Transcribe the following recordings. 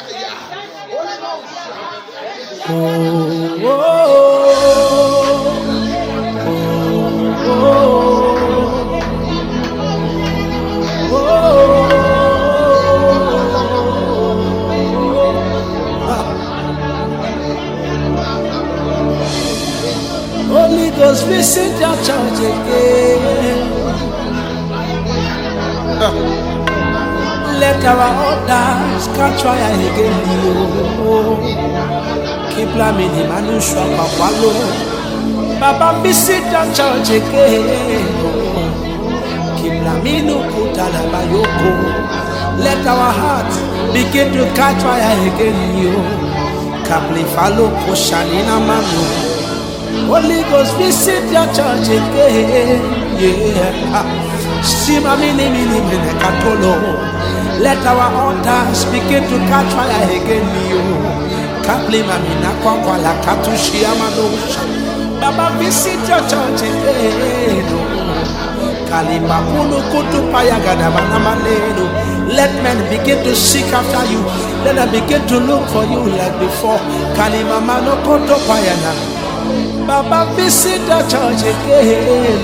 Holy Ghost, visit your church again. Let our orders catch fire again. Keep laming him and you shall follow. Baba, visit your church again. Keep laming ukutala bayoko. Let our hearts begin to catch fire again. Kapli follow poshanina manu. Holy Ghost, visit your church again. Yeah. Shima mini mini mini katolo. Let our altars begin to catch fire again. Kapli mamina kwa la katushi amanosha. Baba, visit your church again. Kalipa kunu kutu payagada banamaleno. Let men begin to seek after you. Let them begin to look for you like before. Kalima mano koto payana. Baba, visit the church again.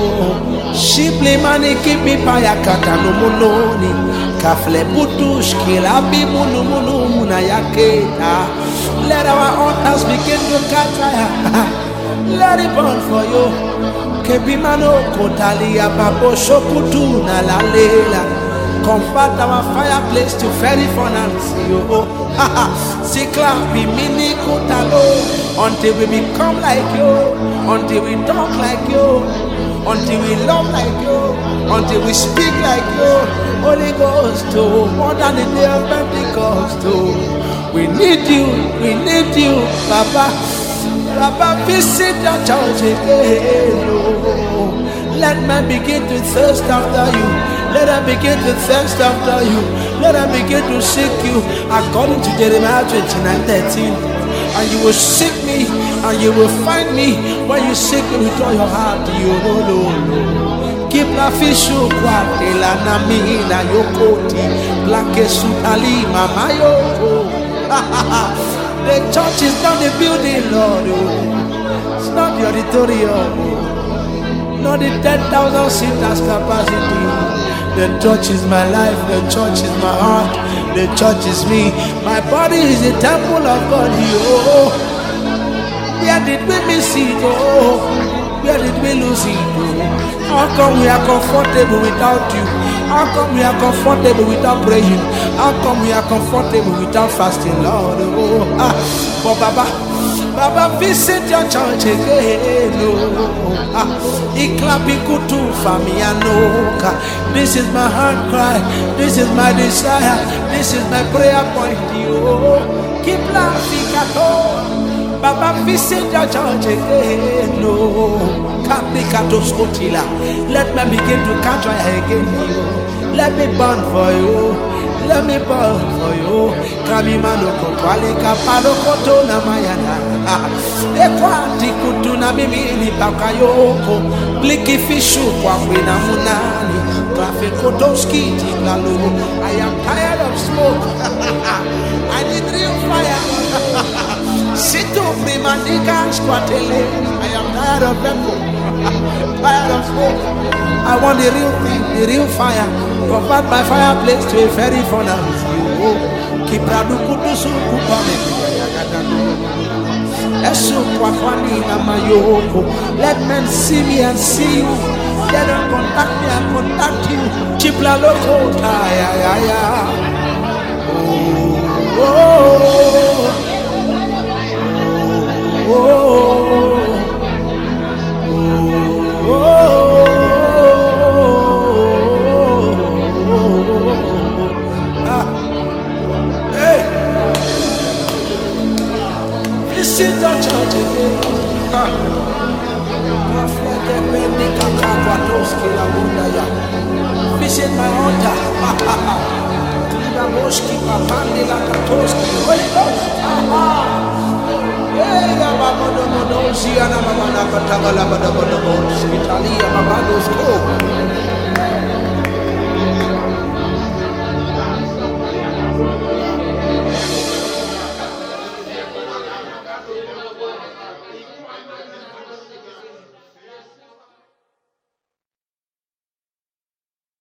Shibli mani kipi payakata no munoni. Kafle butush kilabi munu munu munayaketa. Let our altars begin to catch fire. Let it burn for you. Kebimano kotalia babo shokutu na la lela. Convert our fireplace to very furnace. Sikla bimini kotalo. Until we become like you. Until we talk like you. Until we love like you. Until we speak like you. Holy Ghost, more than the day of Pentecost. We need you. We need you, Baba. Baba, visit your church again. Let men begin to thirst after you. Let them begin to thirst after you. Let them begin to seek you. According to Jeremiah 29:13. And you will seek me and you will find me when you seek me with all your heart. You know. Keep la fishu kwa la namina yokoti. Black sutali mama yoko. The church is not the building, Lord. It's not the auditorium. Not the 10,000 seaters capacity. The church is my life. The church is my heart. The church is me. My body is the temple of God. Oh, where did we miss it? Oh, where did we lose it? Oh, how come we are comfortable without you? How come we are comfortable without praying? How come we are comfortable without fasting, Lord? Oh, but Baba, visit your church again. This is my heart cry. This is my desire. This is my prayer point. Keep laughing at all. Baba, visit your church again. Let me begin to catch fire again. Let me burn for you. Let me burn for you. Kamimano kokwali kapado koto na mayana. Ekwati kutuna mimi pakayoko. Bliki fishu kwa kwina munani. Traffic kotoski tiklalo. I am tired of smoke. I need real fire. Situ primandika squatele. I am tired of people. Tired of smoke. I want the real thing, the real fire. Convert my fireplace to a very furnace. Let men see me and see you. Let them contact me and contact you. Chipla loco. Oh, oh, oh, oh, oh. Visit the church again. Visit my altar. Holy Ghost.